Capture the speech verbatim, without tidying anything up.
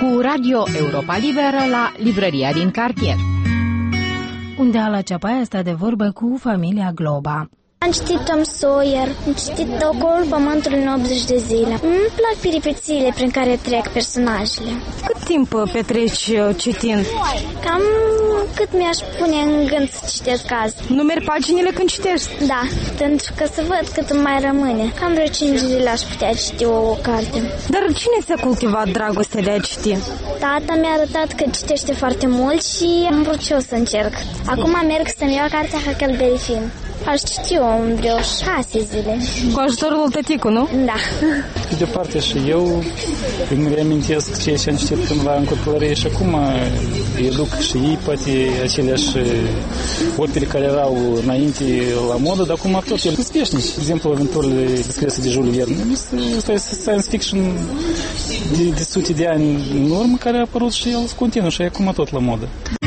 cu Radio Europa Liberă la librăria din cartier. Unde Ala Ceapaia stă de vorbă cu familia Globa. Am citit Tom Sawyer, am citit Ocolul Pământului în optzeci de zile. Îmi plac peripețiile prin care trec personajele. Cât timp petreci citind? Cam cât mi-aș pune în gând să citesc azi. Numeri paginile când citești? Da, pentru că să văd cât îmi mai rămâne. Cam vreo cinci zile aș putea citi o, o carte. Dar cine ți-a cultivat dragostea de a citi? Tata mi-a arătat că citește foarte mult și am vrut și eu să încerc. Acum merg să-mi iau cartea Huckleberry Finn. Aș citi o în vreo șase zile. Cu ajutorul tăticul, nu? Da. Pe de parte și eu îmi reamintesc ceea ce am citit cândva în copilărie și acum educ și ei poate aceleași opere care erau înainte la modă, dar acum tot ele sunt veșnici. De exemplu, aventurile descrise de Jules Verne. Asta este science fiction de, de sute de ani în urmă care a apărut și el continuă și e acum tot la modă.